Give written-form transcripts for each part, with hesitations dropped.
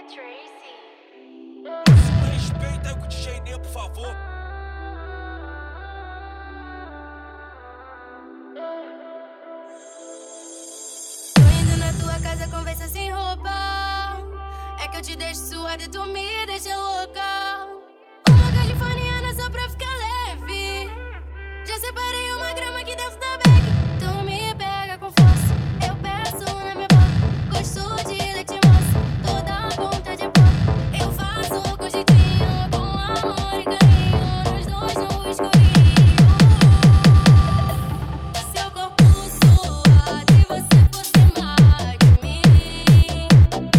Respeita aí com o DJ Nê, por favor. Tô indo na tua casa, conversa sem roupa. É que eu te deixo suada e tu me deixa louca. Uma californiana só pra ficar leve. Já separei uma grama aqui dentro da bag. Tu me pega com força, eu peço na minha boca. Gosto de leite moça, toda ponta de pó. Eu faço com jeitinho, com amor e carinho. Nós dois no escurinho. Seu corpo suado e você por cima de mim.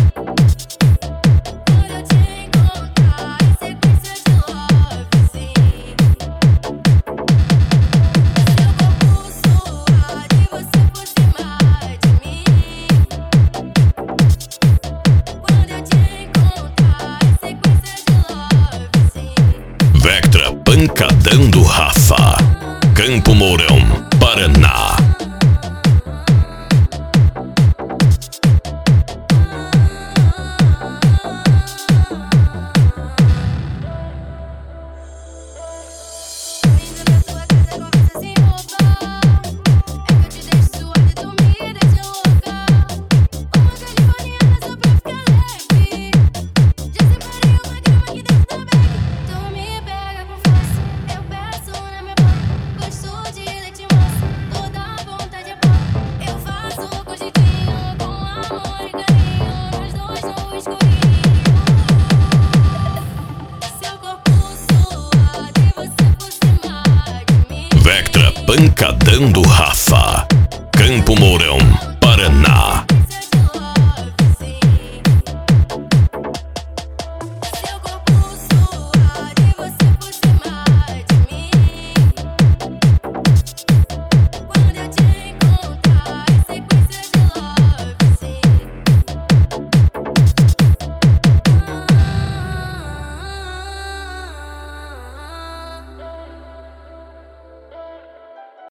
Quando eu te encontrar em sequência de love, sim. Seu corpo suado e você por cima de mim. Quando eu te encontrar em sequência de love, sim. Vectra Pancadão do Rafa, Campo Mourão, Paraná. Tô indo na tua casa, conversa sem roupa. É que eu te deixo suada e tu me deixa louca. Uma californiana só pra ficar leve. Já separei uma grama aqui dentro da bag. Tu me pega com força, eu peço na minha boca. Gosto de leite moça, toda ponta de pó. Eu faço com jeitinho, com amor e carinho. Nós dois no escurinho. Seu corpo suado e você por cima de mim. Vectra Pancadão do Rafa.